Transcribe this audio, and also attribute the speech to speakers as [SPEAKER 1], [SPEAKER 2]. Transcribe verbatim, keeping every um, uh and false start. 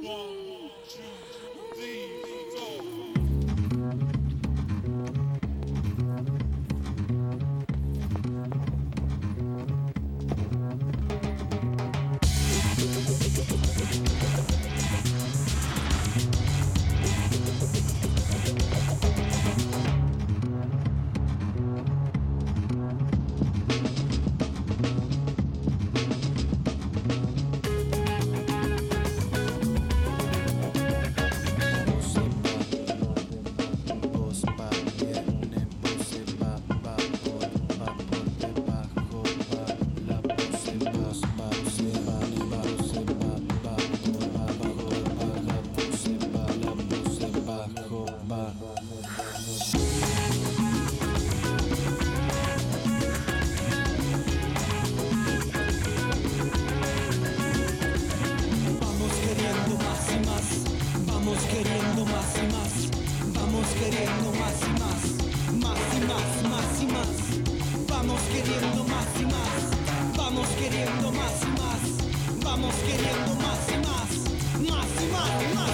[SPEAKER 1] queriendo más y más, vamos queriendo más y más, más y más, más y más, vamos queriendo más y más, vamos queriendo más y más, vamos queriendo más y más, más y más, más.